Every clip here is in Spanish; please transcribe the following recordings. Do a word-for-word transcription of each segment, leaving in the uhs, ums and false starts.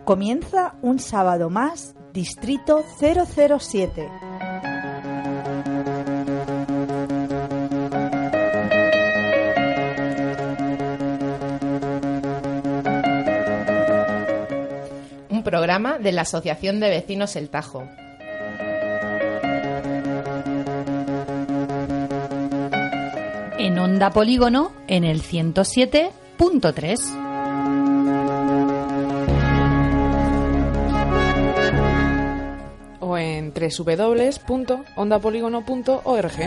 Comienza un sábado más, Distrito cero cero siete. Un programa de la Asociación de Vecinos El Tajo. En Onda Polígono, en el ciento siete punto tres. O en doble u doble u doble u punto onda polígono punto org.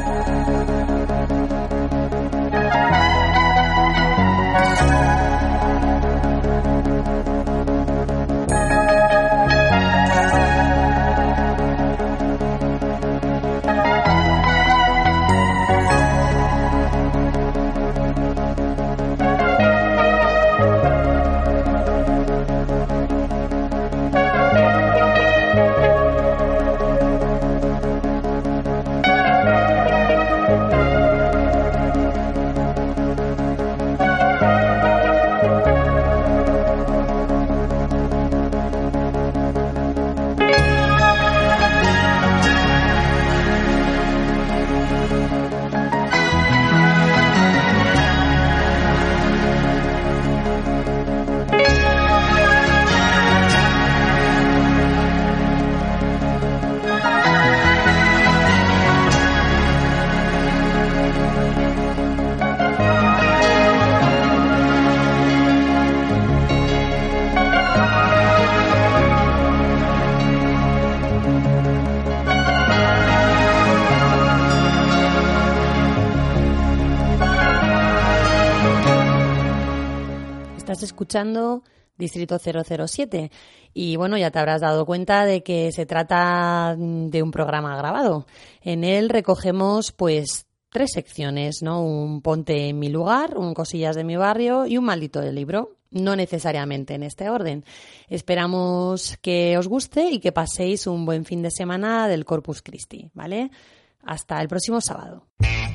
Escuchando Distrito cero cero siete y bueno, ya te habrás dado cuenta de que se trata de un programa grabado. En él recogemos pues tres secciones, ¿no? Un Ponte en mi lugar, un Cosillas de mi barrio y un Maldito del libro. No necesariamente en este orden. Esperamos que os guste y que paséis un buen fin de semana del Corpus Christi, ¿vale? Hasta el próximo sábado.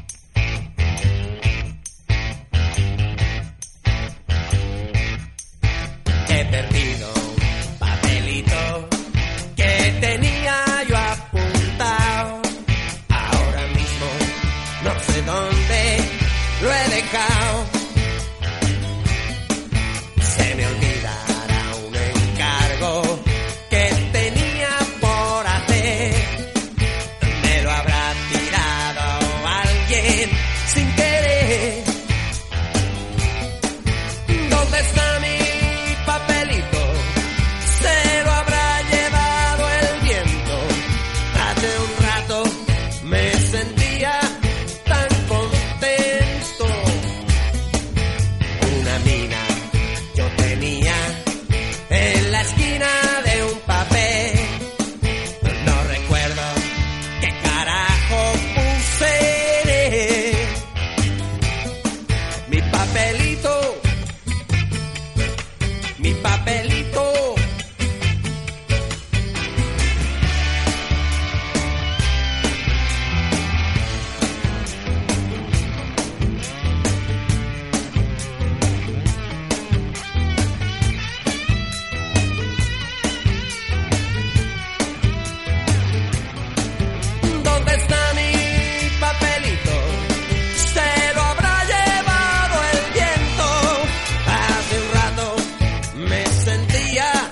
He perdido un papelito que tenía yo apuntado. Ahora mismo no sé dónde lo he dejado. Se me olvidará un encargo que tenía por hacer. Me lo habrá tirado alguien sin querer. ¿Dónde está mi papelito? Se lo habrá llevado el viento. Hace un rato me sentía tan contento. Una mina yo tenía en la esquina de un papel. No recuerdo qué carajo puse. Mi papelito, mi papelito. ¿Dónde está mi papelito? Se lo habrá llevado el viento. Hace un rato me sentía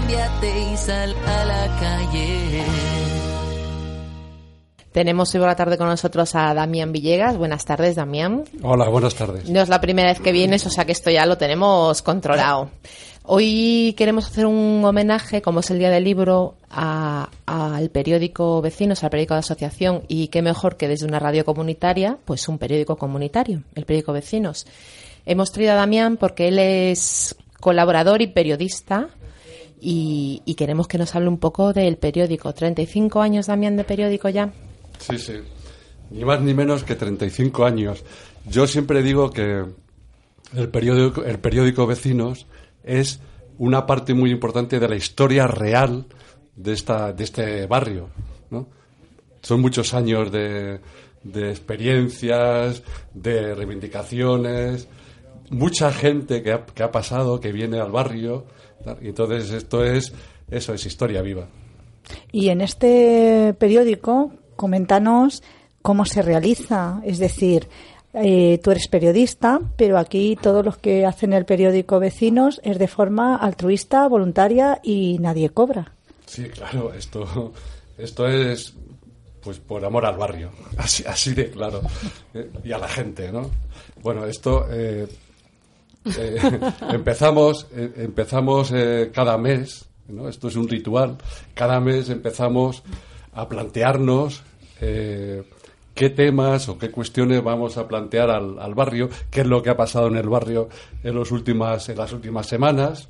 cámbiate y sal a la calle. Tenemos hoy por la tarde con nosotros a Damián Villegas. Buenas tardes, Damián. Hola, buenas tardes. No es la primera vez que vienes, o sea que esto ya lo tenemos controlado. Hoy queremos hacer un homenaje, como es el Día del Libro, a, al periódico Vecinos, al periódico de asociación, y qué mejor que desde una radio comunitaria, pues un periódico comunitario, el periódico Vecinos. Hemos traído a Damián porque él es colaborador y periodista y, y queremos que nos hable un poco del periódico. ¿treinta y cinco años, Damián, de periódico ya? Sí, sí, ni más ni menos que treinta y cinco años. Yo siempre digo que el periódico, el periódico Vecinos es una parte muy importante de la historia real de esta de este barrio, ¿no? Son muchos años de, de experiencias, de reivindicaciones, mucha gente que ha, que ha pasado, que viene al barrio, y entonces esto es, eso es historia viva. Y en este periódico, coméntanos cómo se realiza, es decir, eh, tú eres periodista, pero aquí todos los que hacen el periódico Vecinos es de forma altruista, voluntaria y nadie cobra. Sí, claro, esto, esto es pues por amor al barrio, así, así de claro, eh, y a la gente, ¿no? Bueno, esto eh, eh, empezamos, eh, empezamos eh, cada mes, ¿no? Esto es un ritual, cada mes empezamos a plantearnos eh, qué temas o qué cuestiones vamos a plantear al, al barrio, qué es lo que ha pasado en el barrio en, los últimas, en las últimas semanas,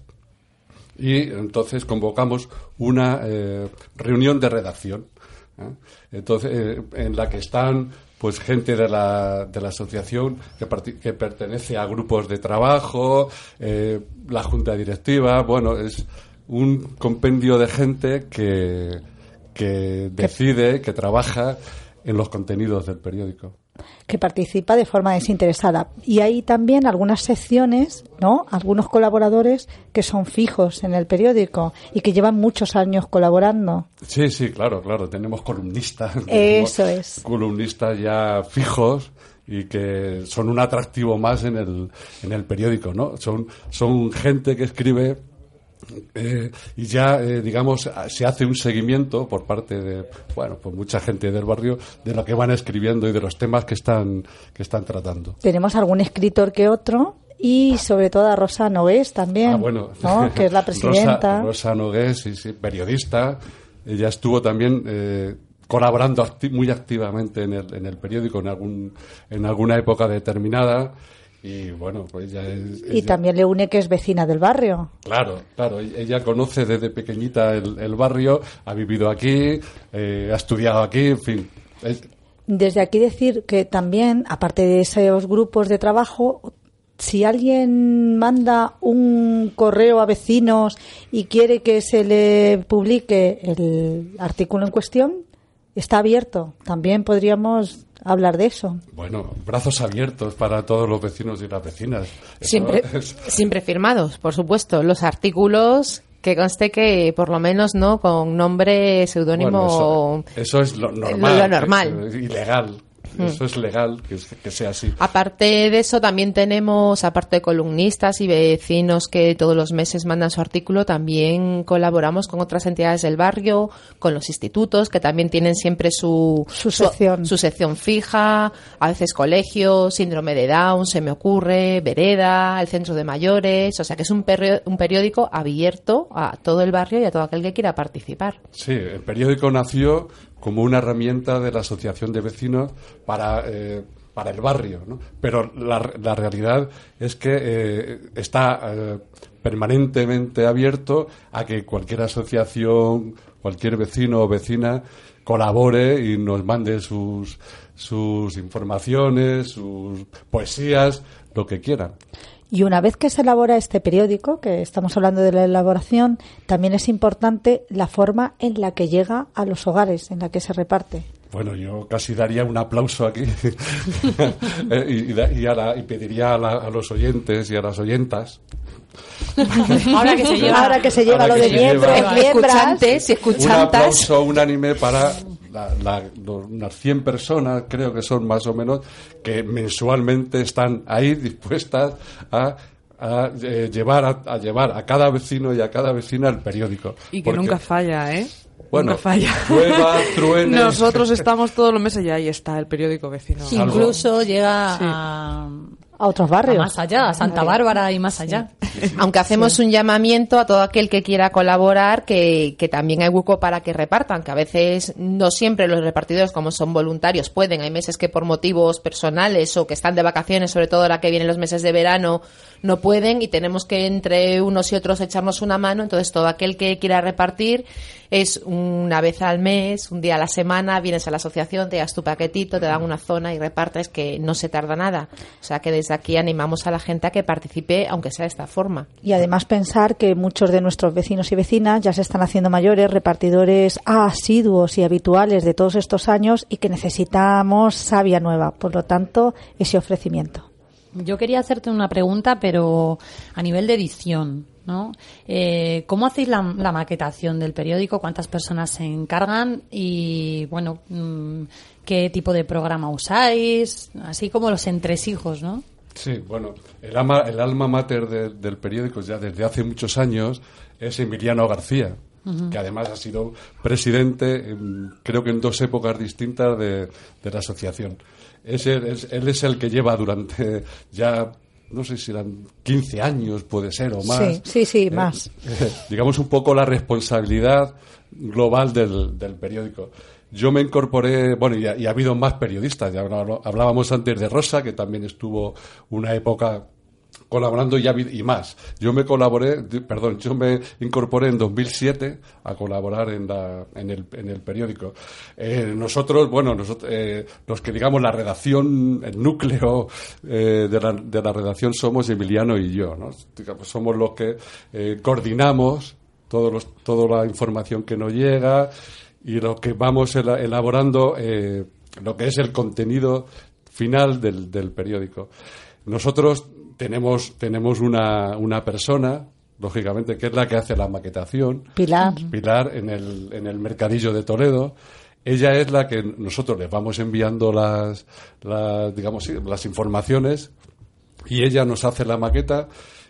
y entonces convocamos una eh, reunión de redacción, ¿eh? Entonces, eh, en la que están pues gente de la, de la asociación que, part- que pertenece a grupos de trabajo, eh, la junta directiva, bueno, es un compendio de gente que que decide, que trabaja en los contenidos del periódico. Que participa de forma desinteresada. Y hay también algunas secciones, ¿no? Algunos colaboradores que son fijos en el periódico y que llevan muchos años colaborando. Sí, sí, claro, claro. Tenemos columnistas. Eso tenemos es. Columnistas ya fijos y que son un atractivo más en el, en el periódico, ¿no? Son, son gente que escribe Eh, y ya, eh, digamos, se hace un seguimiento por parte de, bueno, pues mucha gente del barrio de lo que van escribiendo y de los temas que están que están tratando. Tenemos algún escritor que otro y sobre todo a Rosa Nogués también, ah, bueno. ¿no? Que es la presidenta. Rosa, Rosa Nogués, sí, sí, periodista. Ella estuvo también eh, colaborando acti- muy activamente en el, en el periódico en algún en alguna época determinada. Y bueno, pues ella es... Y ella, también le une que es vecina del barrio. Claro, claro. Ella conoce desde pequeñita el, el barrio, ha vivido aquí, eh, ha estudiado aquí, en fin. Es... Desde aquí decir que también, aparte de esos grupos de trabajo, si alguien manda un correo a Vecinos y quiere que se le publique el artículo en cuestión, está abierto. También podríamos hablar de eso. Bueno, brazos abiertos para todos los vecinos y las vecinas. Eso Siempre, es... siempre firmados, por supuesto. Los artículos, que conste que por lo menos no con nombre, seudónimo. Bueno, eso, eso es lo normal. Lo, lo normal. Es ilegal. Eso es legal que, que sea así. Aparte de eso, también tenemos, aparte de columnistas y vecinos que todos los meses mandan su artículo, también colaboramos con otras entidades del barrio, con los institutos, que también tienen siempre su, su sección, su, su sección fija, a veces colegios, síndrome de Down, se me ocurre, vereda, el centro de mayores, o sea que es un, perio, un periódico abierto a todo el barrio y a todo aquel que quiera participar. Sí, el periódico nació como una herramienta de la asociación de vecinos para eh, para el barrio, ¿no? Pero la, la realidad es que eh, está eh, permanentemente abierto a que cualquier asociación, cualquier vecino o vecina colabore y nos mande sus sus informaciones, sus poesías, lo que quieran. Y una vez que se elabora este periódico, que estamos hablando de la elaboración, también es importante la forma en la que llega a los hogares, en la que se reparte. Bueno, yo casi daría un aplauso aquí y, y, y, a la, y pediría a, la, a los oyentes y a las oyentas. Ahora que se lleva, ahora que se lleva ahora lo de miembros, escuchantes y escuchantas. Un aplauso unánime para la, la, los, unas cien personas, creo que son más o menos, que mensualmente están ahí dispuestas a a eh, llevar a, a llevar a cada vecino y a cada vecina el periódico. Y que Porque, nunca falla, ¿eh? bueno, nunca falla. llueva, truene. Nosotros estamos todos los meses y ahí está el periódico vecino. Sí, incluso llega Sí. a, A otros a barrios. más allá, a Santa Bárbara y más allá. Aunque hacemos un llamamiento a todo aquel que quiera colaborar, que, que también hay hueco para que repartan, que a veces no siempre los repartidores, como son voluntarios, pueden. Hay meses que por motivos personales o que están de vacaciones, sobre todo ahora que vienen los meses de verano, no pueden y tenemos que entre unos y otros echarnos una mano. Entonces todo aquel que quiera repartir es una vez al mes, un día a la semana, vienes a la asociación, te das tu paquetito, te dan una zona y repartes, que no se tarda nada. O sea que desde aquí animamos a la gente a que participe, aunque sea de esta forma. Y además pensar que muchos de nuestros vecinos y vecinas ya se están haciendo mayores, repartidores asiduos y habituales de todos estos años, y que necesitamos savia nueva. Por lo tanto, ese ofrecimiento. Yo quería hacerte una pregunta, pero a nivel de edición, ¿no? Eh, ¿Cómo hacéis la, la maquetación del periódico? ¿Cuántas personas se encargan? Y, bueno, mmm, ¿qué tipo de programa usáis? Así como los entresijos, ¿no? Sí, bueno, el alma, el alma mater de, del periódico ya desde hace muchos años es Emiliano García, uh-huh. que además ha sido presidente, en, creo que en dos épocas distintas de, de la asociación. Es el, es, él es el que lleva durante ya, no sé si eran quince años, puede ser, o más. Sí, sí, sí, eh, más. Eh, digamos un poco la responsabilidad global del, del periódico. Yo me incorporé, bueno, y ha, y ha habido más periodistas. Ya hablábamos antes de Rosa, que también estuvo una época colaborando, y, y más. Yo me colaboré, perdón, yo me incorporé en dos mil siete a colaborar en la en el en el periódico. Eh, nosotros, bueno, nosotros, eh, los que digamos la redacción, el núcleo eh, de la de la redacción somos Emiliano y yo, ¿no? Digamos, somos los que eh, coordinamos todos los toda la información que nos llega y lo que vamos elaborando, eh, lo que es el contenido final del del periódico. Nosotros tenemos tenemos una, una persona, lógicamente, que es la que hace la maquetación. Pilar. Pilar, en el, en el Mercadillo de Toledo. Ella es la que nosotros les vamos enviando las, las digamos, sí, las informaciones, y ella nos hace la maqueta,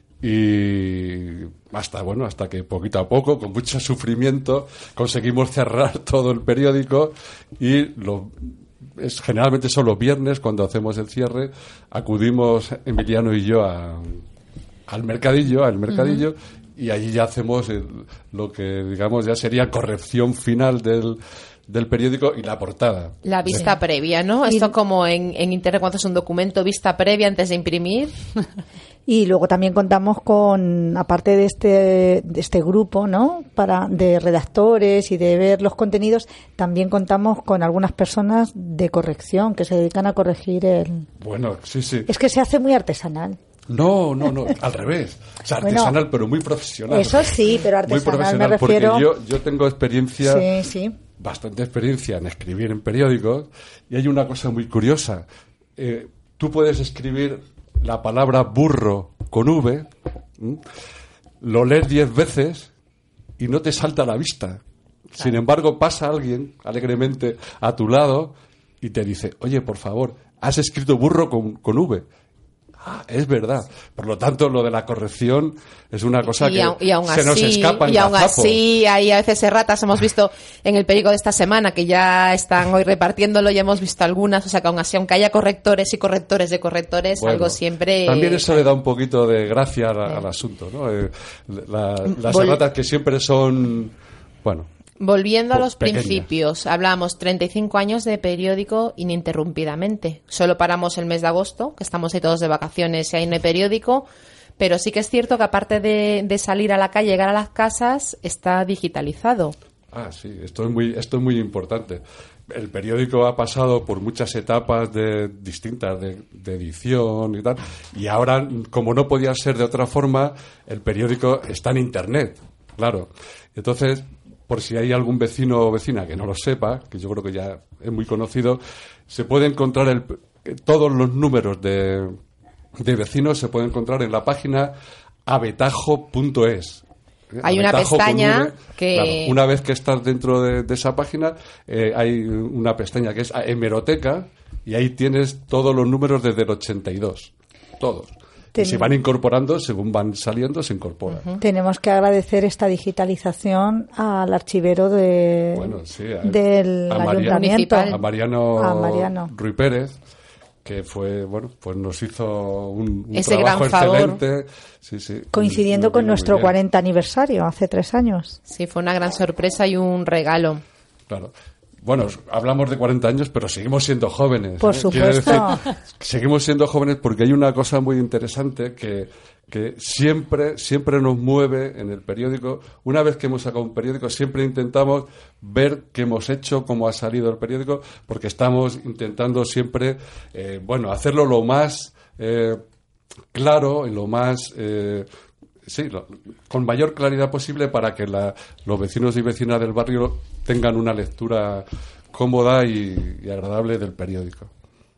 y hasta, bueno, hasta que poquito a poco, con mucho sufrimiento, conseguimos cerrar todo el periódico, y lo Es, generalmente son los viernes cuando hacemos el cierre, acudimos Emiliano y yo a, al mercadillo, al mercadillo, uh-huh. y allí ya hacemos el, lo que digamos ya sería corrección final del, del periódico y la portada. La vista sí. previa, ¿no? Esto como en, en internet cuando es un documento, vista previa antes de imprimir. Y luego también contamos con, aparte de este de este grupo, ¿no?, para de redactores y de ver los contenidos, también contamos con algunas personas de corrección que se dedican a corregir el... Bueno, sí, sí. Es que se hace muy artesanal. No, no, no, al revés. O sea, artesanal, bueno, pero muy profesional. Eso sí, pero artesanal me refiero... Porque yo, yo tengo experiencia... Sí, sí. Bastante experiencia en escribir en periódicos, y hay una cosa muy curiosa. Eh, tú puedes escribir la palabra burro con V, ¿m? lo lees diez veces y no te salta a la vista. Claro. Sin embargo, pasa alguien alegremente a tu lado y te dice, oye, por favor, has escrito burro con, con V. Ah, es verdad. Por lo tanto, lo de la corrección es una cosa y que aun, y aun se así, nos escapa en y aún gazapo. así, hay a veces erratas. Hemos visto en el periódico de esta semana que ya están hoy repartiéndolo, y hemos visto algunas. O sea, que aún así, aunque haya correctores y correctores de correctores, bueno, algo siempre... También eso le da un poquito de gracia al, al asunto, ¿no? Eh, la, las Vol- erratas que siempre son... Bueno... Volviendo a los pequeñas. principios, hablamos treinta y cinco años de periódico ininterrumpidamente. Solo paramos el mes de agosto, que estamos ahí todos de vacaciones y ahí no hay periódico, pero sí que es cierto que aparte de, de salir a la calle, llegar a las casas, está digitalizado. Ah, sí, esto es muy, esto es muy importante. El periódico ha pasado por muchas etapas de, distintas de, de edición y tal, y ahora, como no podía ser de otra forma, el periódico está en Internet, claro. Entonces, por si hay algún vecino o vecina que no lo sepa, que yo creo que ya es muy conocido, se puede encontrar el, todos los números de, de vecinos se pueden encontrar en la página avetajo punto es. Hay una pestaña V, que... Claro, una vez que estás dentro de, de esa página, eh, hay una pestaña que es hemeroteca, y ahí tienes todos los números desde el ochenta y dos. Todos. Y se van incorporando, según van saliendo, se incorporan. Uh-huh. Tenemos que agradecer esta digitalización al archivero de, bueno, sí, a, del a María, ayuntamiento. A Mariano, a Mariano Ruiz Pérez, que fue, bueno, pues nos hizo un, un Ese trabajo gran favor. excelente. Sí, sí, coincidiendo con nuestro cuarenta aniversario, hace tres años. Sí, fue una gran sorpresa y un regalo. Claro. Bueno, hablamos de cuarenta años, pero seguimos siendo jóvenes. Por ¿eh? supuesto. Decir, seguimos siendo jóvenes porque hay una cosa muy interesante que, que siempre, siempre nos mueve en el periódico. Una vez que hemos sacado un periódico, siempre intentamos ver qué hemos hecho, cómo ha salido el periódico, porque estamos intentando siempre, eh, bueno, hacerlo lo más eh, claro y lo más... Eh, Sí, lo, con mayor claridad posible para que la, los vecinos y vecinas del barrio tengan una lectura cómoda y, y agradable del periódico.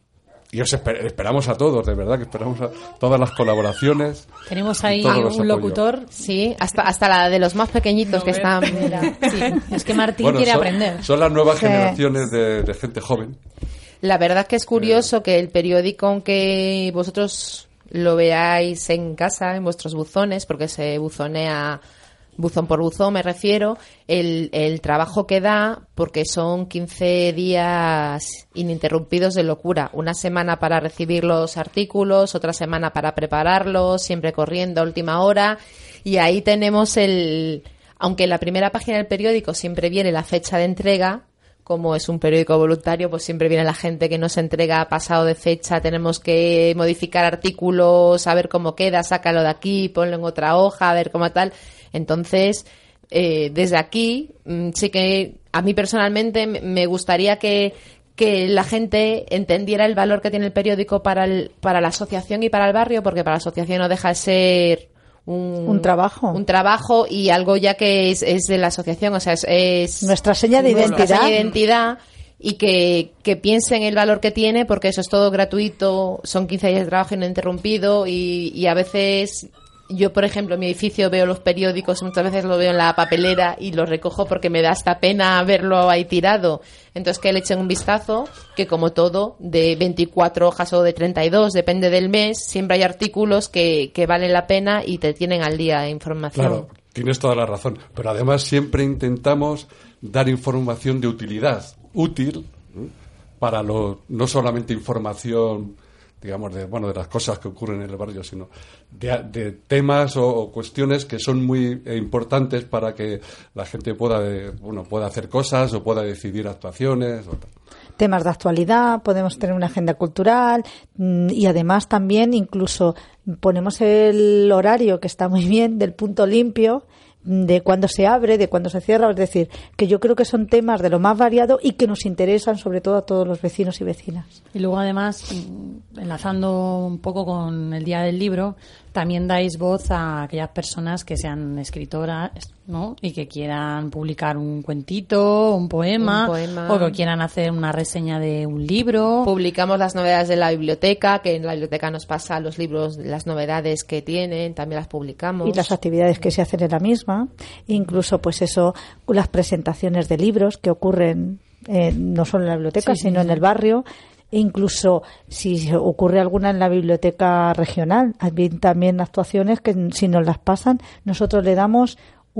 Y os esper, esperamos a todos, de verdad, que esperamos a todas las colaboraciones. Tenemos ahí un locutor. Sí, hasta hasta la de los más pequeñitos no, que están... Sí, es que Martín bueno, quiere son, aprender. Son las nuevas sí. generaciones de, de gente joven. La verdad que es curioso que el periódico, aunque vosotros... lo veáis en casa, en vuestros buzones, porque se buzonea buzón por buzón, me refiero, el, el trabajo que da, porque son quince días ininterrumpidos de locura. Una semana para recibir los artículos, otra semana para prepararlos, siempre corriendo a última hora. Y ahí tenemos el... Aunque en la primera página del periódico siempre viene la fecha de entrega, como es un periódico voluntario, pues siempre viene la gente que nos entrega pasado de fecha, tenemos que modificar artículos, a ver cómo queda, sácalo de aquí, ponlo en otra hoja, a ver cómo tal. Entonces, eh, desde aquí, sí que a mí personalmente me gustaría que, que la gente entendiera el valor que tiene el periódico para, el, para la asociación y para el barrio, porque para la asociación no deja de ser... Un, un trabajo un trabajo y algo ya que es, es de la asociación, o sea, es, es nuestra seña de nuestra identidad, seña de identidad y que, que piensen el valor que tiene, porque eso es todo gratuito, son quince días de trabajo ininterrumpido y, y a veces yo, por ejemplo, en mi edificio veo los periódicos, muchas veces lo veo en la papelera y los recojo porque me da hasta pena verlo ahí tirado. Entonces que le echen un vistazo, que como todo, de veinticuatro hojas o de treinta y dos, depende del mes, siempre hay artículos que, que valen la pena y te tienen al día de información. Claro, tienes toda la razón. Pero además siempre intentamos dar información de utilidad, útil, ¿eh? Para lo, no solamente información... digamos, de bueno de las cosas que ocurren en el barrio, sino de, de temas o, o cuestiones que son muy eh, importantes para que la gente pueda de, bueno pueda hacer cosas o pueda decidir actuaciones. O tal. Temas de actualidad, podemos tener una agenda cultural y además también incluso ponemos el horario, que está muy bien, del punto limpio, de cuándo se abre, de cuándo se cierra, es decir, que yo creo que son temas de lo más variado y que nos interesan sobre todo a todos los vecinos y vecinas. Y luego además, enlazando un poco con el Día del Libro, también dais voz a aquellas personas que sean escritoras, ¿no? Y que quieran publicar un cuentito, un poema, un poema, o que quieran hacer una reseña de un libro. Publicamos las novedades de la biblioteca, que en la biblioteca nos pasa los libros, las novedades que tienen, también las publicamos. Y las actividades que se hacen en la misma, incluso pues eso, las presentaciones de libros que ocurren eh, no solo en la biblioteca, sí, sino sí, en el barrio. E incluso si ocurre alguna en la biblioteca regional, hay también actuaciones que si nos las pasan, nosotros le damos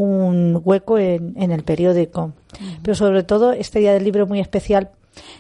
un hueco en, en el periódico. Uh-huh. Pero sobre todo este Día del Libro es muy especial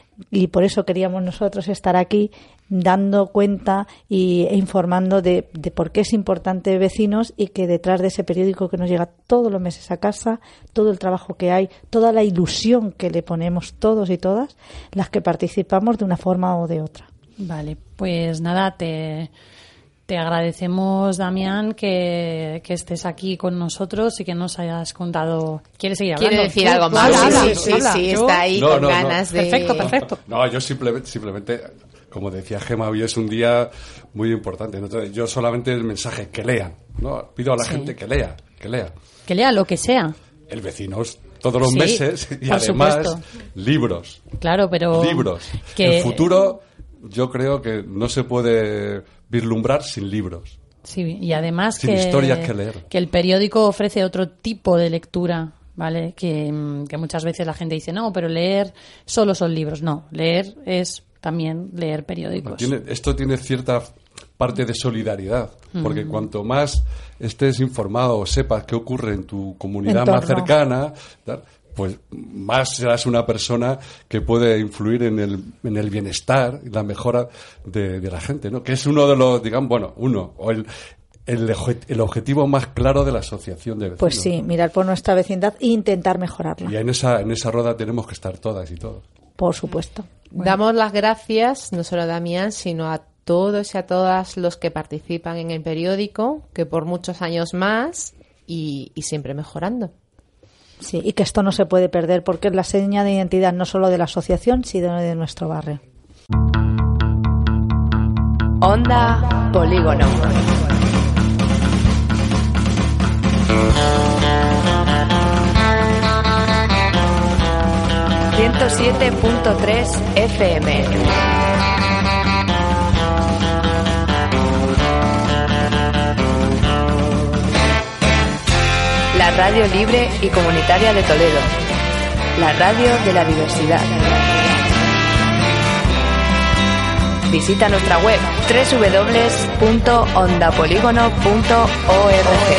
y por eso queríamos nosotros estar aquí dando cuenta y, e informando de, de por qué es importante vecinos y que detrás de ese periódico que nos llega todos los meses a casa, todo el trabajo que hay, toda la ilusión que le ponemos todos y todas, las que participamos de una forma o de otra. Vale, pues nada, te, te agradecemos, Damián, que, que estés aquí con nosotros y que nos hayas contado. ¿Quieres seguir hablando? ¿Quiere decir algo más? Habla, habla, sí, sí, habla. sí, Yo... está ahí no, con no, ganas no. de... Perfecto, perfecto. No, yo simplemente, simplemente, como decía Gema, hoy es un día muy importante. Entonces, yo solamente el mensaje, que lean, ¿no? Pido a la sí. gente que lea, que lea. Que lea lo que sea. El vecinos todos los sí, meses y además supuesto. libros. Claro, pero... Libros. Que... El futuro, yo creo que no se puede vislumbrar sin libros. Sí, y además sin que, historias que leer. Que el periódico ofrece otro tipo de lectura, ¿vale? Que, que muchas veces la gente dice, no, pero leer solo son libros. No, leer es también leer periódicos. Tiene, esto tiene cierta parte de solidaridad, porque mm. cuanto más estés informado o sepas qué ocurre en tu comunidad Entorno. más cercana, tal, pues más serás una persona que puede influir en el, en el bienestar y la mejora de, de la gente, ¿no? Que es uno de los, digamos, bueno, uno, o el, el, el objetivo más claro de la asociación de vecinos. Pues sí, mirar por nuestra vecindad e intentar mejorarla. Y en esa, en esa rueda tenemos que estar todas y todos. Por supuesto. Bueno. Damos las gracias, no solo a Damián, sino a todos y a todas los que participan en el periódico, que por muchos años más y, y siempre mejorando. Sí, y que esto no se puede perder porque es la seña de identidad no solo de la asociación, sino de nuestro barrio. Onda Polígono. ciento siete punto tres F M. La radio libre y comunitaria de Toledo. La radio de la diversidad. Visita nuestra web doble u doble u doble u punto onda polígono punto org.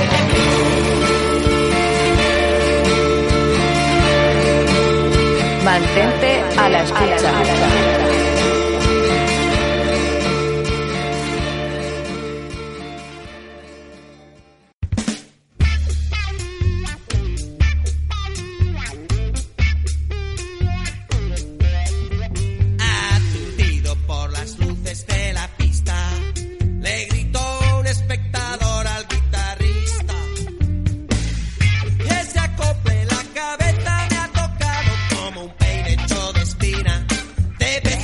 Mantente a la escucha. Aturdido por las luces de la pista, le gritó un espectador al guitarrista. Ese acople en la cabeza me ha tocado como un peine hecho de espina. Debe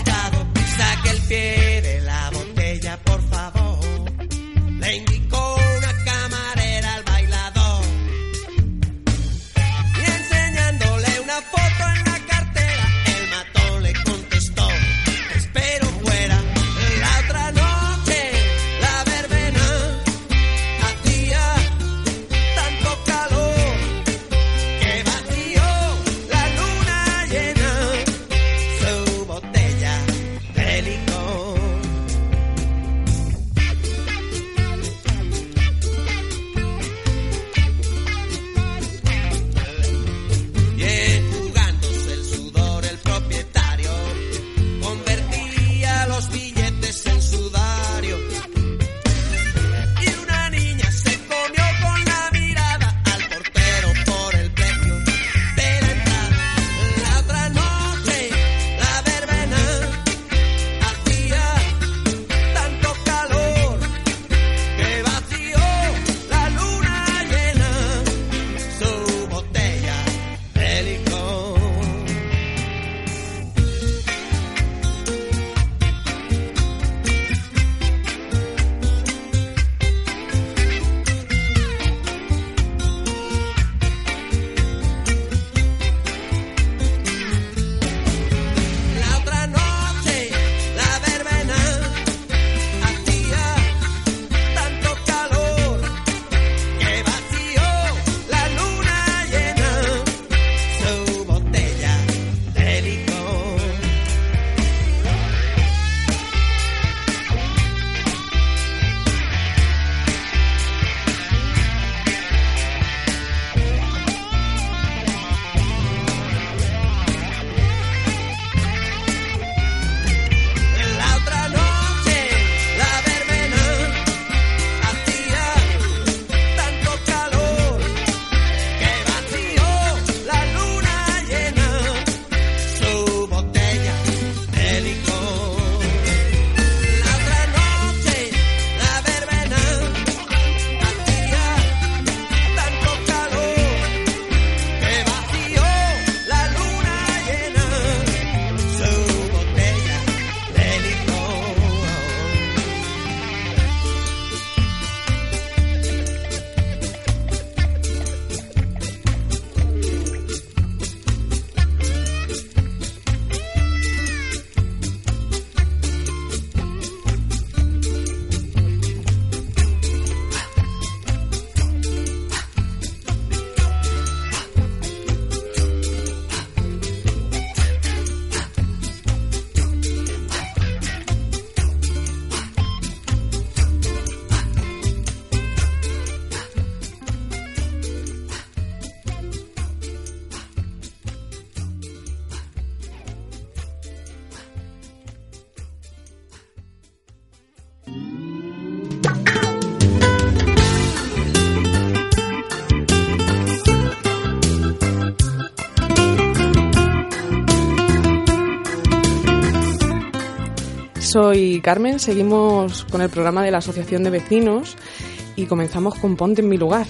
soy Carmen, seguimos con el programa de la Asociación de Vecinos y comenzamos con Ponte en mi lugar.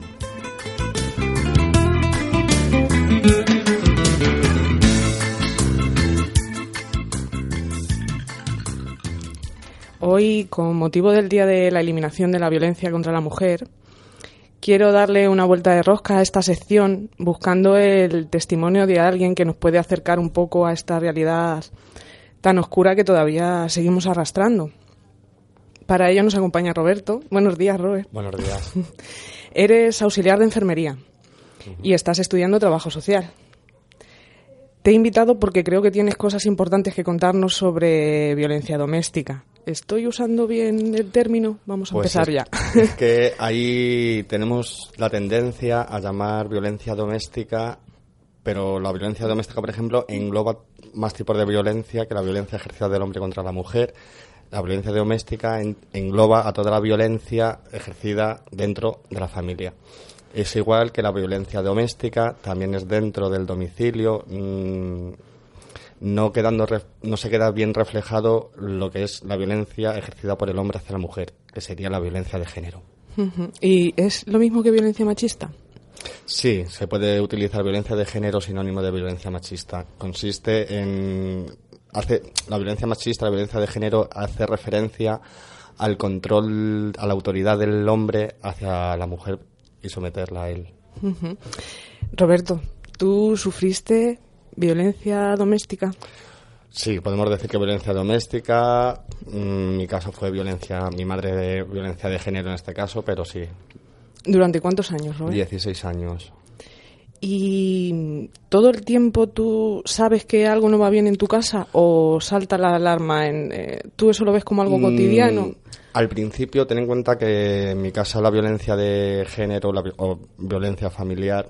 Hoy, con motivo del Día de la Eliminación de la Violencia contra la Mujer, quiero darle una vuelta de rosca a esta sección buscando el testimonio de alguien que nos puede acercar un poco a esta realidad tan oscura que todavía seguimos arrastrando. Para ello nos acompaña Roberto. Buenos días, Robert. Buenos días. Eres auxiliar de enfermería uh-huh. y estás estudiando trabajo social. Te he invitado porque creo que tienes cosas importantes que contarnos sobre violencia doméstica. ¿Estoy usando bien el término? Vamos a pues empezar es, ya. Es que ahí tenemos la tendencia a llamar violencia doméstica, pero la violencia doméstica, por ejemplo, engloba más tipos de violencia que la violencia ejercida del hombre contra la mujer. La violencia doméstica en, engloba a toda la violencia ejercida dentro de la familia. Es igual que la violencia doméstica, también es dentro del domicilio. Mmm, no quedando ref, no se queda bien reflejado lo que es la violencia ejercida por el hombre hacia la mujer, que sería la violencia de género. Uh-huh. ¿Y es lo mismo que violencia machista? Sí, se puede utilizar violencia de género sinónimo de violencia machista. Consiste en... Hace, la violencia machista, la violencia de género, hace referencia al control, a la autoridad del hombre hacia la mujer y someterla a él. Uh-huh. Roberto, ¿tú sufriste violencia doméstica? Sí, podemos decir que violencia doméstica. En mi caso fue violencia, mi madre de violencia de género en este caso, pero sí. ¿Durante cuántos años, Robert? dieciséis años. ¿Y todo el tiempo tú sabes que algo no va bien en tu casa o salta la alarma? En, eh, ¿Tú eso lo ves como algo cotidiano? Mm, al principio, ten en cuenta que en mi casa la violencia de género la, o violencia familiar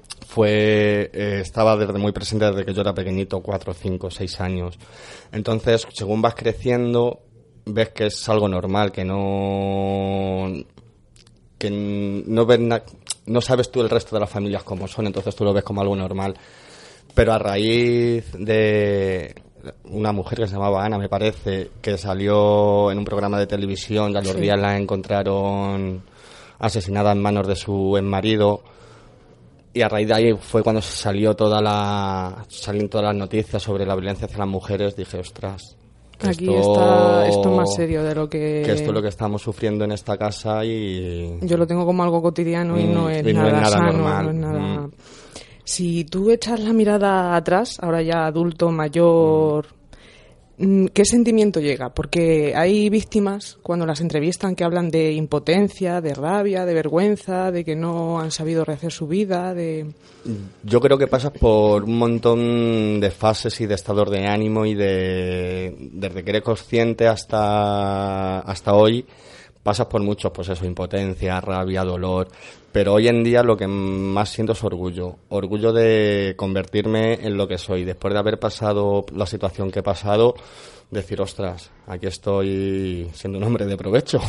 fue eh, estaba desde muy presente desde que yo era pequeñito, cuatro, cinco, seis años. Entonces, según vas creciendo, ves que es algo normal, que no que no ves na, no sabes tú el resto de las familias cómo son, entonces tú lo ves como algo normal. Pero a raíz de una mujer que se llamaba Ana, me parece, que salió en un programa de televisión, y a los sí. días la encontraron asesinada en manos de su exmarido. Y a raíz de ahí fue cuando salió toda la salieron todas las noticias sobre la violencia hacia las mujeres. Dije, ostras, aquí esto, está esto más serio de lo que... Que esto es lo que estamos sufriendo en esta casa y... Yo lo tengo como algo cotidiano y no es, y no nada, es nada sano, normal. No es nada... Mm. Si tú echas la mirada atrás, ahora ya adulto, mayor... Mm. ¿Qué sentimiento llega? Porque hay víctimas, cuando las entrevistan, que hablan de impotencia, de rabia, de vergüenza, de que no han sabido rehacer su vida, de... Yo creo que pasas por un montón de fases y de estados de ánimo y de... Desde que eres consciente hasta, hasta hoy, pasas por muchos, pues eso, impotencia, rabia, dolor... Pero hoy en día lo que más siento es orgullo. Orgullo de convertirme en lo que soy. Después de haber pasado la situación que he pasado, decir, ostras, aquí estoy siendo un hombre de provecho.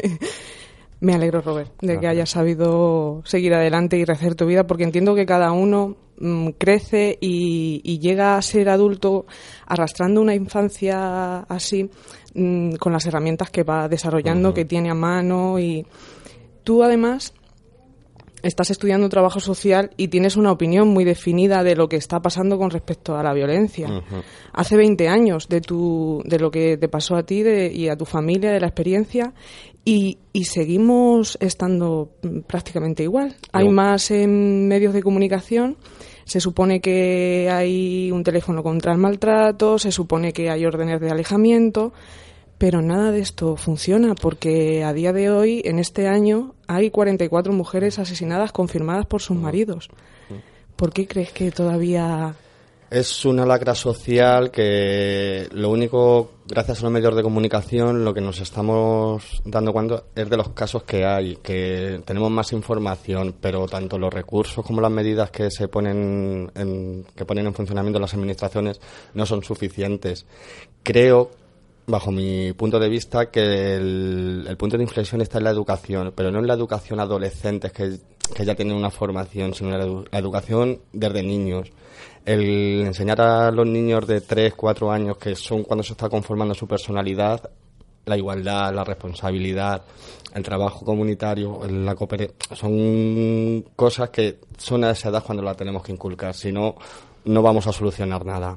Me alegro, Robert, de que hayas sabido seguir adelante y rehacer tu vida, porque entiendo que cada uno mmm, crece y, y llega a ser adulto arrastrando una infancia así, mmm, con las herramientas que va desarrollando, uh-huh. que tiene a mano. Y tú, además... estás estudiando trabajo social y tienes una opinión muy definida de lo que está pasando con respecto a la violencia. Uh-huh. Hace veinte años de tu de lo que te pasó a ti de, y a tu familia, de la experiencia, y, y seguimos estando prácticamente igual. Yo. Hay más en medios de comunicación, se supone que hay un teléfono contra el maltrato, se supone que hay órdenes de alejamiento... Pero nada de esto funciona porque a día de hoy, en este año, hay cuarenta y cuatro mujeres asesinadas confirmadas por sus maridos. ¿Por qué crees que todavía...? Es una lacra social que lo único, gracias a los medios de comunicación, lo que nos estamos dando cuenta es de los casos que hay, que tenemos más información, pero tanto los recursos como las medidas que se ponen en, que ponen en funcionamiento las administraciones no son suficientes. Creo bajo mi punto de vista, que el, el punto de inflexión está en la educación, pero no en la educación adolescente, que que ya tienen una formación, sino la, edu- la educación desde niños. El enseñar a los niños de tres, cuatro años, que son cuando se está conformando su personalidad, la igualdad, la responsabilidad, el trabajo comunitario, la cooper- son cosas que son a esa edad cuando la tenemos que inculcar, si no, no vamos a solucionar nada.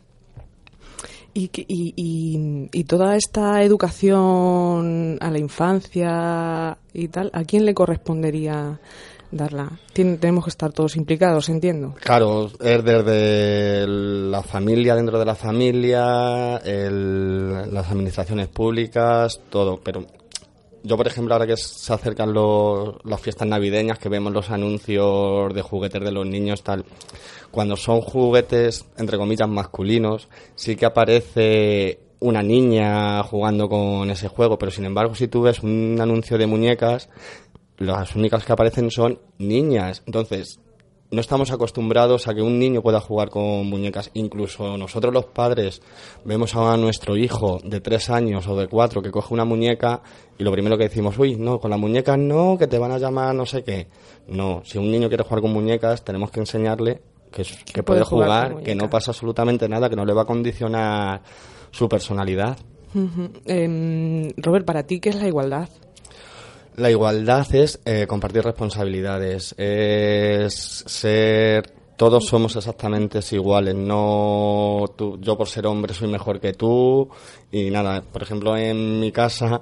Y, que- y, y, y toda esta educación a la infancia y tal, ¿a quién le correspondería darla? Tien- tenemos que estar todos implicados, entiendo. Claro, es desde la familia, dentro de la familia, el- las administraciones públicas, todo. Pero yo, por ejemplo, ahora que se acercan los, las fiestas navideñas, que vemos los anuncios de juguetes de los niños, tal, cuando son juguetes, entre comillas, masculinos, sí que aparece una niña jugando con ese juego, pero sin embargo, si tú ves un anuncio de muñecas, las únicas que aparecen son niñas. Entonces, no estamos acostumbrados a que un niño pueda jugar con muñecas. Incluso nosotros los padres vemos a nuestro hijo de tres años o de cuatro que coge una muñeca y lo primero que decimos, uy, no, con las muñecas no, que te van a llamar no sé qué. No, si un niño quiere jugar con muñecas, tenemos que enseñarle que, es- que puede, puede jugar jugar, con que no muñecas. pasa absolutamente nada, que no le va a condicionar su personalidad. Ujú. Em, Robert, ¿para ti qué es la igualdad? La igualdad es eh, compartir responsabilidades, es ser, todos somos exactamente iguales, no tú, yo por ser hombre soy mejor que tú y nada. Por ejemplo, en mi casa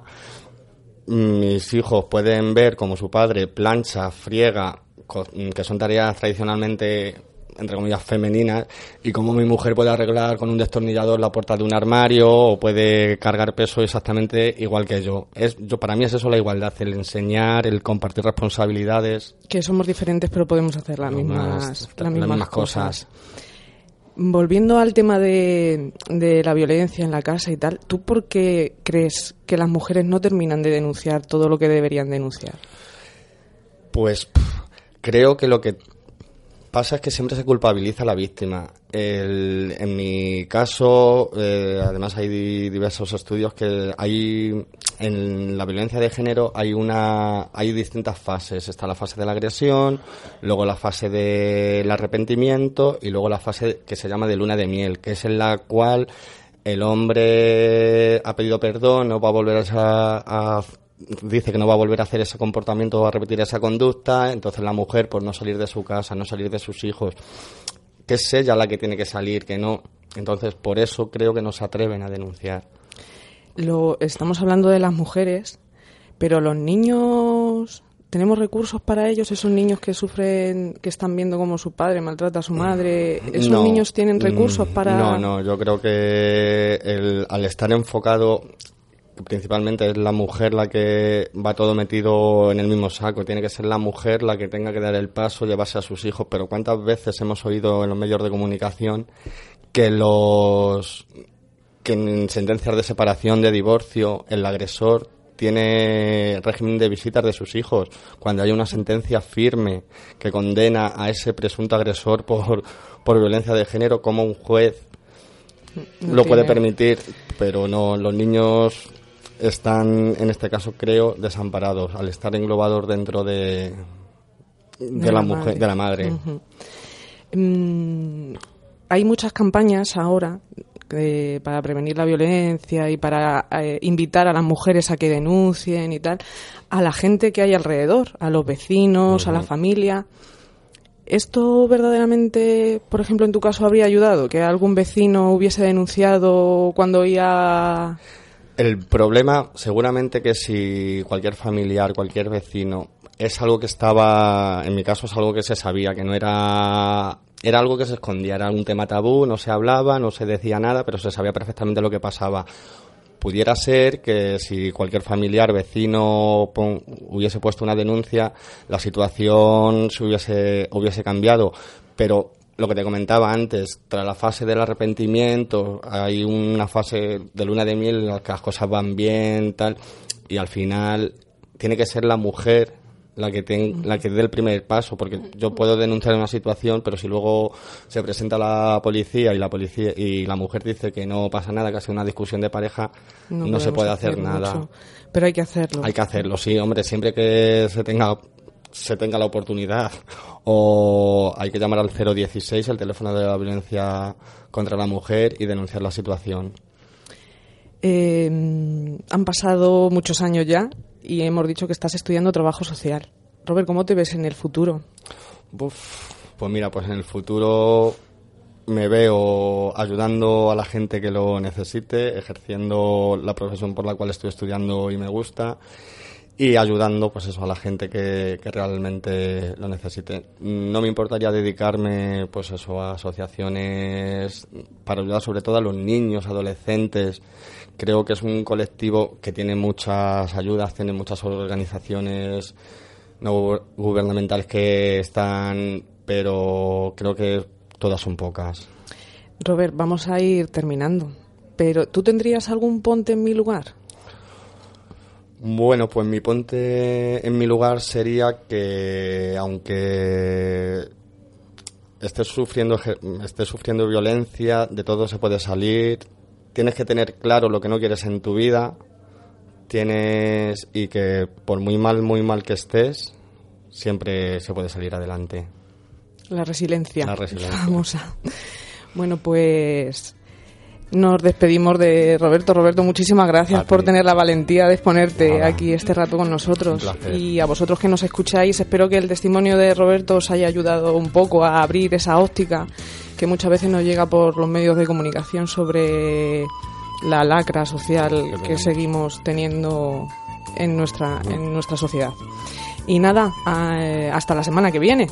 mis hijos pueden ver como su padre plancha, friega, co- que son tareas tradicionalmente, entre comillas, femeninas, y como mi mujer puede arreglar con un destornillador la puerta de un armario o puede cargar peso exactamente igual que yo. Es, yo para mí es eso la igualdad, el enseñar, el compartir responsabilidades. Que somos diferentes pero podemos hacer las mismas, Las- las mismas, mismas cosas. cosas. Volviendo al tema de, de la violencia en la casa y tal, ¿tú por qué crees que las mujeres no terminan de denunciar todo lo que deberían denunciar? Pues pff, creo que lo que pasa es que siempre se culpabiliza a la víctima. El- en mi caso, eh, además hay di- diversos estudios que hay en la violencia de género hay una hay distintas fases. Está la fase de la agresión, luego la fase del arrepentimiento y luego la fase que se llama de luna de miel, que es en la cual el hombre ha pedido perdón, no va a volver a, a dice que no va a volver a hacer ese comportamiento o a repetir esa conducta. Entonces la mujer, por no salir de su casa, no salir de sus hijos, que es ella la que tiene que salir, que no. Entonces por eso creo que no se atreven a denunciar. Lo, estamos hablando de las mujeres, pero los niños, ¿tenemos recursos para ellos? Esos niños que sufren, que están viendo cómo su padre maltrata a su madre, ¿esos No, niños tienen recursos mm, para...? No, no, yo creo que el, al estar enfocado, principalmente es la mujer la que va todo metido en el mismo saco. Tiene que ser la mujer la que tenga que dar el paso, llevarse a sus hijos. Pero ¿cuántas veces hemos oído en los medios de comunicación que los que en sentencias de separación, de divorcio, el agresor tiene régimen de visitas de sus hijos, cuando hay una sentencia firme que condena a ese presunto agresor por, por violencia de género? Como un juez No lo puede tiene- permitir, pero no, los niños están, en este caso creo, desamparados al estar englobados dentro de, de, De la, la mujer, madre. de la madre. Ujú. Mm, hay muchas campañas ahora eh, para prevenir la violencia y para eh, invitar a las mujeres a que denuncien y tal, a la gente que hay alrededor, a los vecinos, a la familia. ¿Esto verdaderamente, por ejemplo, en tu caso habría ayudado? ¿Que algún vecino hubiese denunciado cuando oía...? El problema, seguramente que si cualquier familiar, cualquier vecino, es algo que estaba, en mi caso es algo que se sabía, que no era, era algo que se escondía, era un tema tabú, no se hablaba, no se decía nada, pero se sabía perfectamente lo que pasaba. Pudiera ser que si cualquier familiar, vecino pon- hubiese puesto una denuncia, la situación se hubiese, hubiese cambiado, pero lo que te comentaba antes, tras la fase del arrepentimiento, hay una fase de luna de miel en la que las cosas van bien, tal, y al final tiene que ser la mujer la que ten, la que dé el primer paso, porque yo puedo denunciar una situación, pero si luego se presenta la policía y la policía y la mujer dice que no pasa nada, que ha sido una discusión de pareja, no, no se podemos puede hacer, nada. mucho. Pero hay que hacerlo. Hay que hacerlo, sí, hombre, siempre que se tenga se tenga la oportunidad, o hay que llamar al cero dieciséis, el teléfono de la violencia contra la mujer, y denunciar la situación. Eh, han pasado muchos años ya y hemos dicho que estás estudiando trabajo social. Robert, ¿cómo te ves en el futuro? Uf, pues mira, pues en el futuro me veo ayudando a la gente que lo necesite, ejerciendo la profesión por la cual estoy estudiando y me gusta, y ayudando pues eso a la gente que, que realmente lo necesite. No me importaría dedicarme pues eso a asociaciones para ayudar sobre todo a los niños, adolescentes. Creo que es un colectivo que tiene muchas ayudas, tiene muchas organizaciones no gubernamentales que están, pero creo que todas son pocas. Robert, vamos a ir terminando, pero ¿tú tendrías algún ponte en mi lugar? Bueno, pues mi ponte en mi lugar sería que, aunque estés sufriendo, estés sufriendo violencia, de todo se puede salir. Tienes que tener claro lo que no quieres en tu vida. Tienes, y que por muy mal, muy mal que estés, siempre se puede salir adelante. La resiliencia. La resiliencia. Famosa. Bueno, pues nos despedimos de Roberto. Roberto, muchísimas gracias por tener la valentía de exponerte Nada. aquí este rato con nosotros. Y a vosotros que nos escucháis, espero que el testimonio de Roberto os haya ayudado un poco a abrir esa óptica que muchas veces nos llega por los medios de comunicación sobre la lacra social que seguimos teniendo en nuestra, en nuestra sociedad. Y nada, hasta la semana que viene.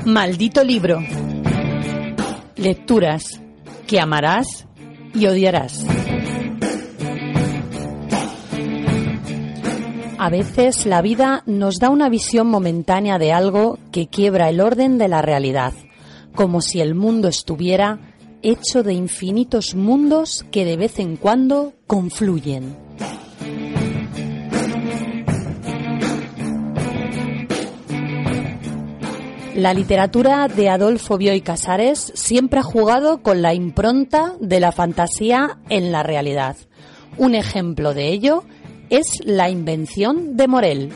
Maldito libro. Lecturas que amarás y odiarás. A veces la vida nos da una visión momentánea de algo que quiebra el orden de la realidad, como si el mundo estuviera hecho de infinitos mundos que de vez en cuando confluyen. La literatura de Adolfo Bioy Casares siempre ha jugado con la impronta de la fantasía en la realidad. Un ejemplo de ello es La invención de Morel.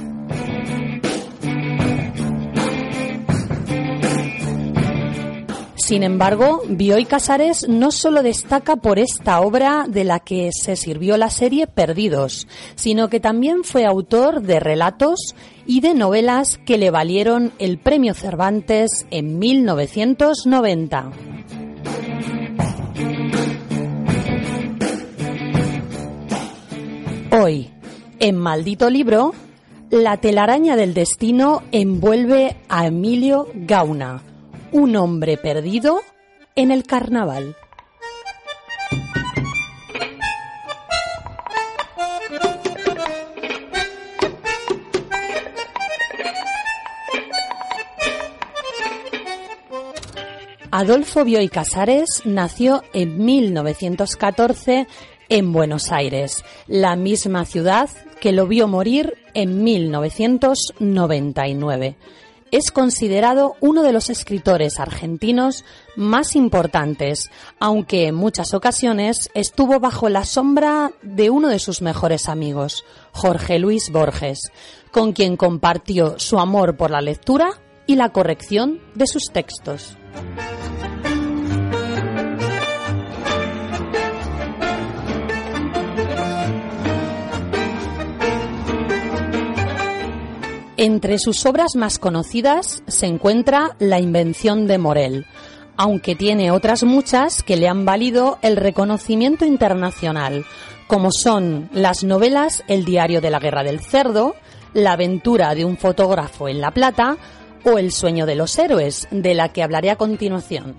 Sin embargo, Bioy Casares no solo destaca por esta obra de la que se sirvió la serie Perdidos, sino que también fue autor de relatos y de novelas que le valieron el Premio Cervantes en mil novecientos noventa. Hoy, en Maldito Libro, la telaraña del destino envuelve a Emilio Gauna, un hombre perdido en el carnaval. Adolfo Bioy Casares nació en mil novecientos catorce en Buenos Aires, la misma ciudad que lo vio morir en mil novecientos noventa y nueve. Es considerado uno de los escritores argentinos más importantes, aunque en muchas ocasiones estuvo bajo la sombra de uno de sus mejores amigos, Jorge Luis Borges, con quien compartió su amor por la lectura y la corrección de sus textos. Entre sus obras más conocidas se encuentra La invención de Morel, aunque tiene otras muchas que le han valido el reconocimiento internacional, como son las novelas El diario de la guerra del cerdo, La aventura de un fotógrafo en La Plata o El sueño de los héroes, de la que hablaré a continuación.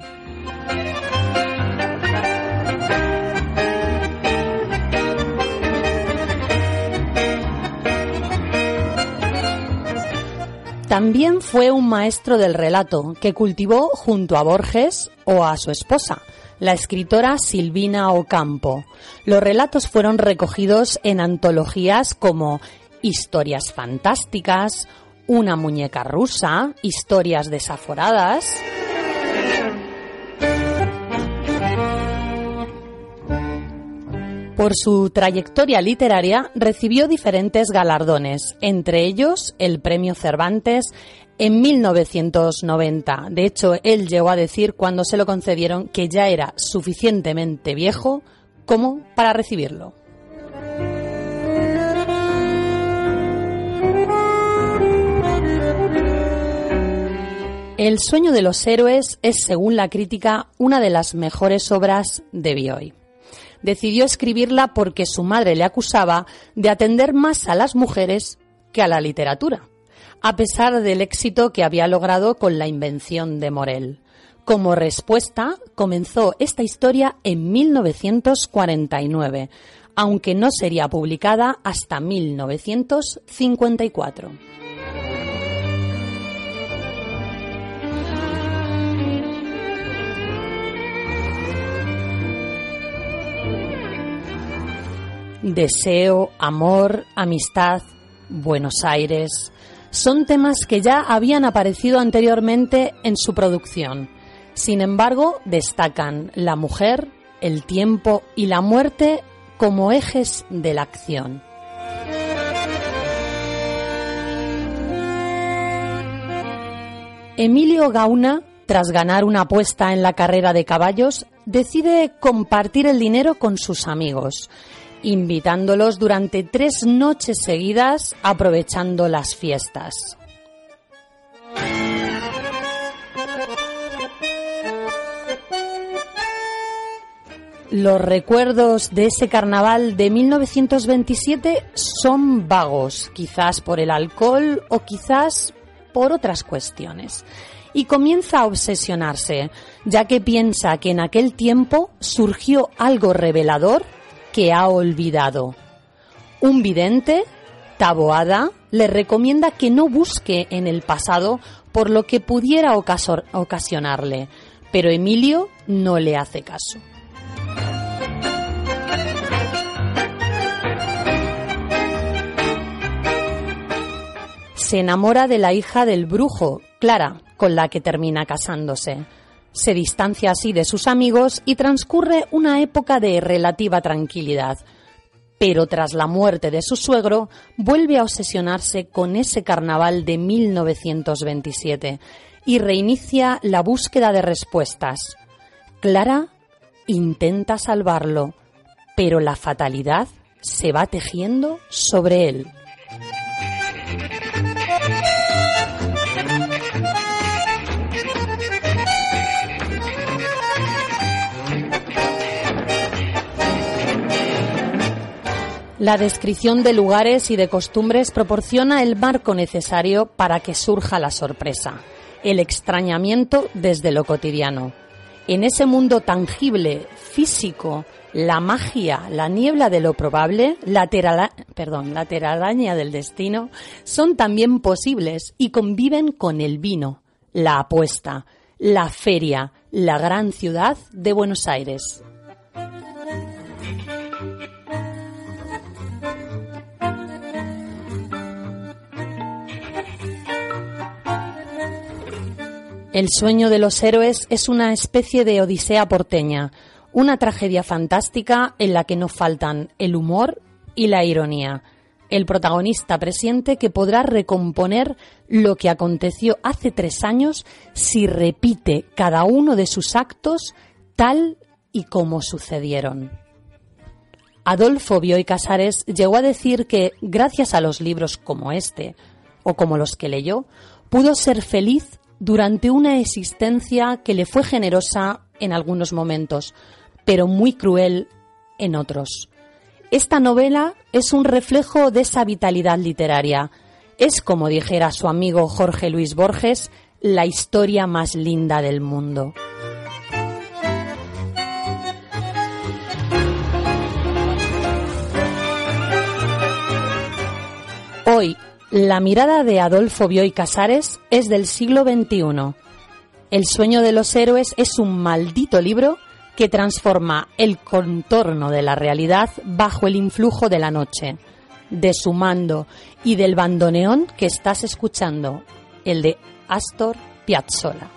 También fue un maestro del relato que cultivó junto a Borges o a su esposa, la escritora Silvina Ocampo. Los relatos fueron recogidos en antologías como Historias fantásticas, Una muñeca rusa, Historias desaforadas. Por su trayectoria literaria recibió diferentes galardones, entre ellos el Premio Cervantes en mil novecientos noventa. De hecho, él llegó a decir cuando se lo concedieron que ya era suficientemente viejo como para recibirlo. El sueño de los héroes es, según la crítica, una de las mejores obras de Bioy. Decidió escribirla porque su madre le acusaba de atender más a las mujeres que a la literatura, a pesar del éxito que había logrado con La invención de Morel. Como respuesta, comenzó esta historia en mil novecientos cuarenta y nueve, aunque no sería publicada hasta mil novecientos cincuenta y cuatro. Deseo, amor, amistad, Buenos Aires, son temas que ya habían aparecido anteriormente en su producción. Sin embargo, destacan la mujer, el tiempo y la muerte como ejes de la acción. Emilio Gauna, tras ganar una apuesta en la carrera de caballos, decide compartir el dinero con sus amigos, invitándolos durante tres noches seguidas, aprovechando las fiestas. Los recuerdos de ese carnaval de mil novecientos veintisiete son vagos, quizás por el alcohol o quizás por otras cuestiones. y comienza a obsesionarse, ya que piensa que en aquel tiempo surgió algo revelador que ha olvidado. Un vidente, Taboada, le recomienda que no busque en el pasado por lo que pudiera ocaso- ocasionarle, pero Emilio no le hace caso. Se enamora de la hija del brujo, Clara, con la que termina casándose. Se distancia así de sus amigos y transcurre una época de relativa tranquilidad. Pero tras la muerte de su suegro, vuelve a obsesionarse con ese carnaval de mil novecientos veintisiete y reinicia la búsqueda de respuestas. Clara intenta salvarlo, pero la fatalidad se va tejiendo sobre él. La descripción de lugares y de costumbres proporciona el marco necesario para que surja la sorpresa, el extrañamiento desde lo cotidiano. En ese mundo tangible, físico, la magia, la niebla de lo probable, la, terala, perdón, la telaraña del destino, son también posibles y conviven con el vino, la apuesta, la feria, la gran ciudad de Buenos Aires. El sueño de los héroes es una especie de odisea porteña, una tragedia fantástica en la que no faltan el humor y la ironía. El protagonista presiente que podrá recomponer lo que aconteció hace tres años si repite cada uno de sus actos tal y como sucedieron. Adolfo Bioy Casares llegó a decir que, gracias a los libros como este, o como los que leyó, pudo ser feliz durante una existencia que le fue generosa en algunos momentos, pero muy cruel en otros. Esta novela es un reflejo de esa vitalidad literaria. Es, como dijera su amigo Jorge Luis Borges, la historia más linda del mundo. Hoy, la mirada de Adolfo Bioy Casares es del siglo veintiuno. El sueño de los héroes es un maldito libro que transforma el contorno de la realidad bajo el influjo de la noche, de su mando y del bandoneón que estás escuchando, el de Astor Piazzolla.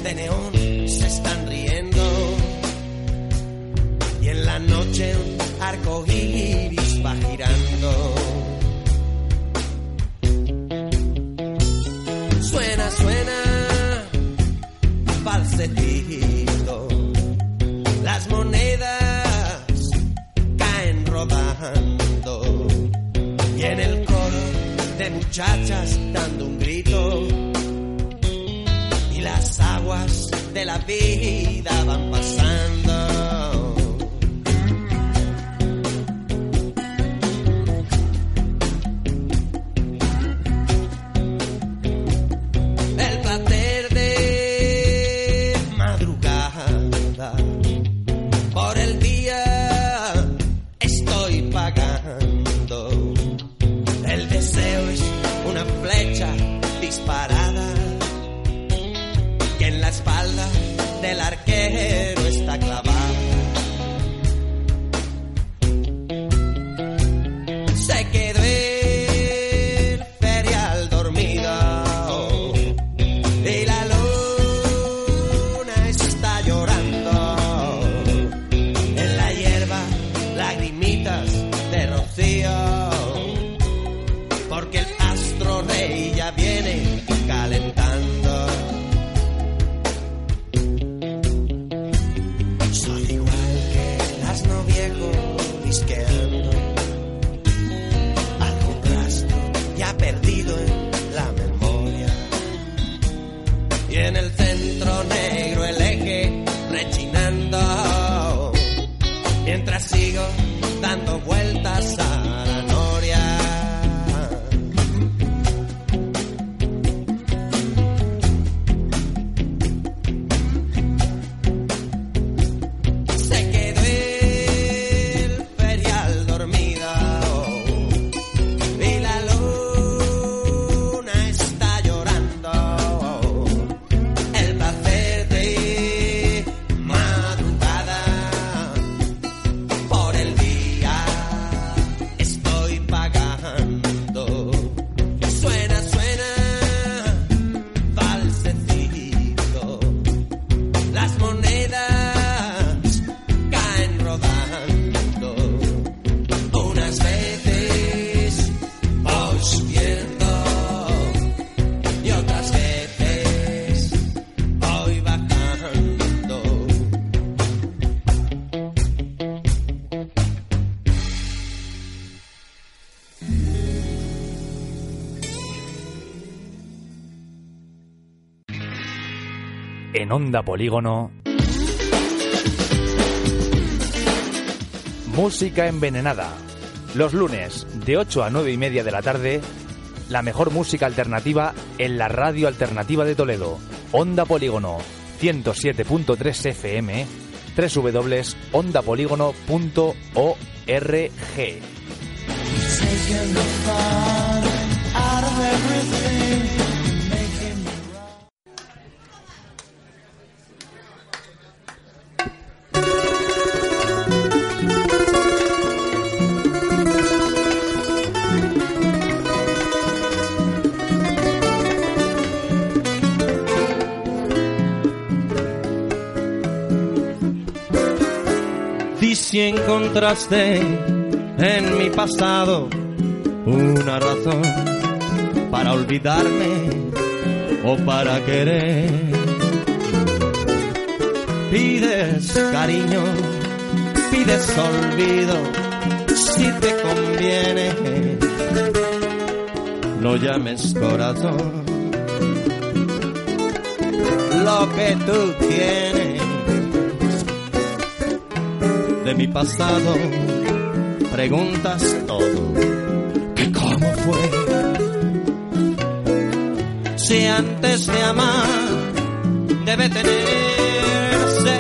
de neón se están riendo y en la noche un arco iris va girando. Suena, suena, falsetito, las monedas caen rodando y en el coro de muchachas dando un grito y las aguas de la vida van pasando. El placer de madrugada por el día estoy pagando. El deseo es una flecha disparada que en la espalda del arquero está clavada. Se quedó el ferial dormido y la luna está llorando. En la hierba lagrimitas de rocío, porque el astro rey ya viene calentando. Soy igual que el asno viejo disqueando, algún rastro ya perdido en la memoria, y en el centro negro el eje rechinando, mientras sigo dando vueltas a la noria. Se quedó el ferial dormido y la luna está llorando. El placer de madrugada por el día estoy pagando. Suena, suena, falsecito, las monedas caen rodando. Unas veces voy subiendo y otras veces voy bajando. En Onda Polígono, Música Envenenada. Los lunes, de ocho a nueve y media de la tarde, la mejor música alternativa en la radio alternativa de Toledo. Onda Polígono, ciento siete punto tres F M, doble u doble u doble u punto onda polígono punto org. Y si encontraste en mi pasado una razón para olvidarme o para querer, pides cariño, pides olvido, si te conviene, no llames corazón lo que tú tienes. De mi pasado preguntas todo, que cómo fue, si antes de amar debe tenerse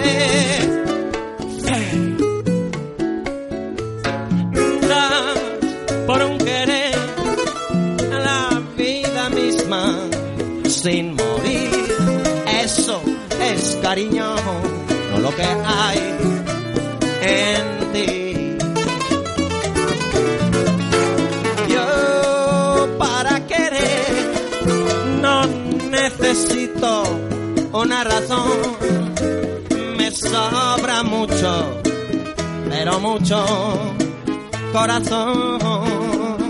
fe. Das por un querer a la vida misma sin morir, eso es cariño, no lo que hay en ti. Yo para querer no necesito una razón. Me sobra mucho, pero mucho corazón.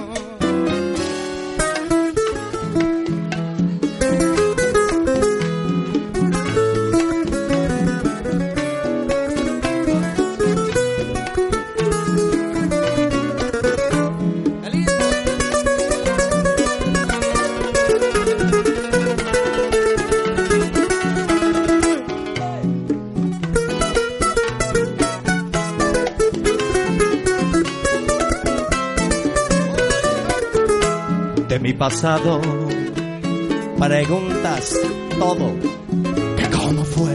De mi pasado preguntas todo, que cómo fue,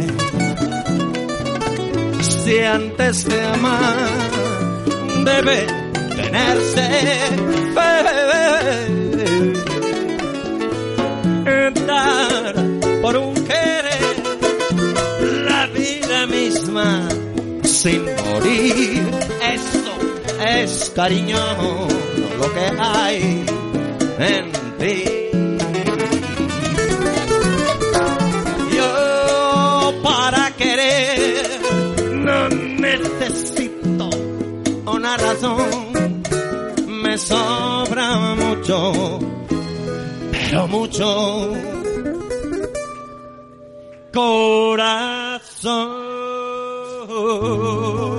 si antes de amar debe tenerse fe, dar por un querer la vida misma sin morir. Eso es cariño, lo que hay en ti. Yo para querer no necesito una razón. Me sobra mucho, pero mucho corazón.